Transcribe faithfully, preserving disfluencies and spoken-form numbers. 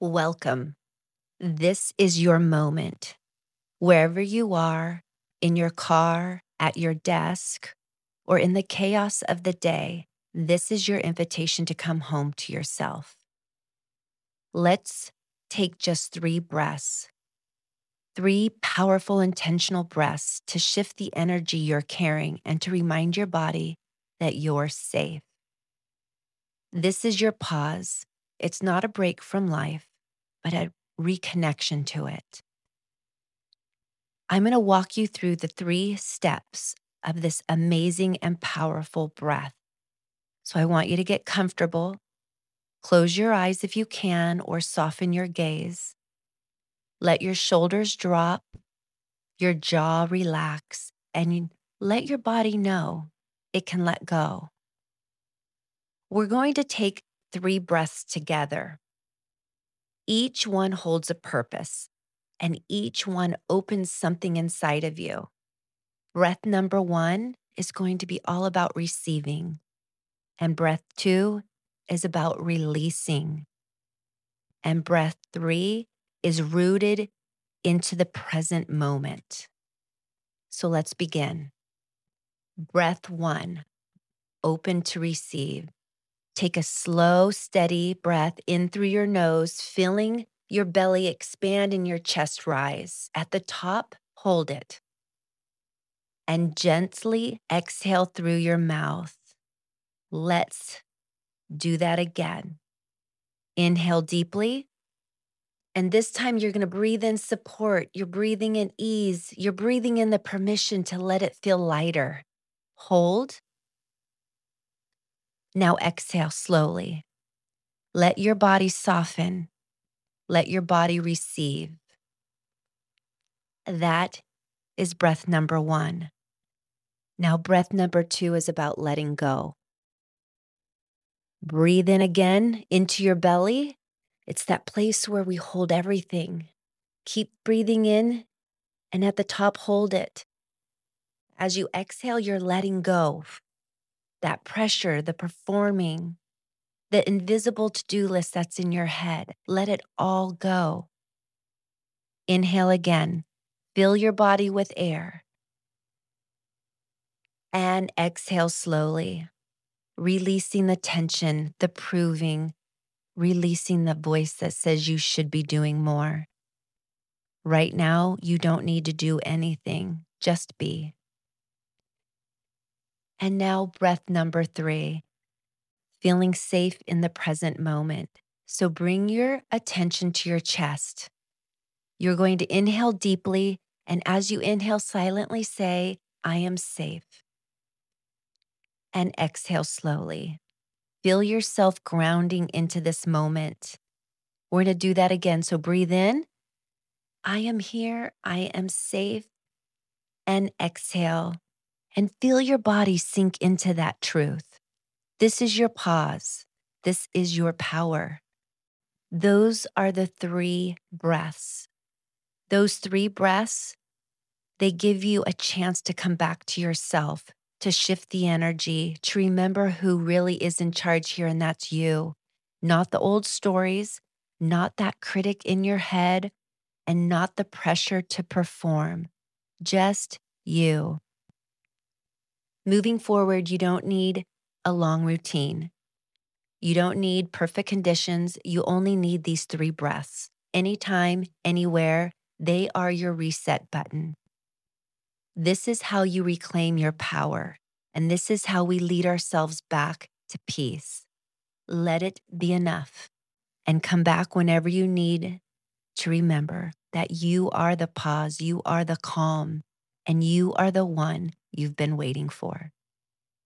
Welcome. This is your moment. Wherever you are, in your car, at your desk, or in the chaos of the day, this is your invitation to come home to yourself. Let's take just three breaths, three powerful, intentional breaths to shift the energy you're carrying and to remind your body that you're safe. This is your pause. It's not a break from life, but a reconnection to it. I'm going to walk you through the three steps of this amazing and powerful breath. So I want you to get comfortable. Close your eyes if you can, or soften your gaze. Let your shoulders drop, your jaw relax, and let your body know it can let go. We're going to take three breaths together. Each one holds a purpose, and each one opens something inside of you. Breath number one is going to be all about receiving, and breath two is about releasing, and breath three is rooted into the present moment. So let's begin. Breath one, open to receive. Take a slow, steady breath in through your nose, feeling your belly expand and your chest rise. At the top, hold it. And gently exhale through your mouth. Let's do that again. Inhale deeply. And this time you're going to breathe in support. You're breathing in ease. You're breathing in the permission to let it feel lighter. Hold. Now exhale slowly. Let your body soften. Let your body receive. That is breath number one. Now breath number two is about letting go. Breathe in again into your belly. It's that place where we hold everything. Keep breathing in, and at the top, hold it. As you exhale, you're letting go. That pressure, the performing, the invisible to-do list that's in your head, let it all go. Inhale again. Fill your body with air. And exhale slowly, releasing the tension, the proving, releasing the voice that says you should be doing more. Right now, you don't need to do anything, just be. And now breath number three, feeling safe in the present moment. So bring your attention to your chest. You're going to inhale deeply, and as you inhale, silently say, I am safe. And exhale slowly. Feel yourself grounding into this moment. We're going to do that again. So breathe in. I am here. I am safe. And exhale. And feel your body sink into that truth. This is your pause. This is your power. Those are the three breaths. Those three breaths, they give you a chance to come back to yourself, to shift the energy, to remember who really is in charge here, and that's you. Not the old stories, not that critic in your head, and not the pressure to perform. Just you. Moving forward, you don't need a long routine. You don't need perfect conditions. You only need these three breaths. Anytime, anywhere, they are your reset button. This is how you reclaim your power, and this is how we lead ourselves back to peace. Let it be enough, and come back whenever you need to remember that you are the pause, you are the calm, and you are the one you've been waiting for.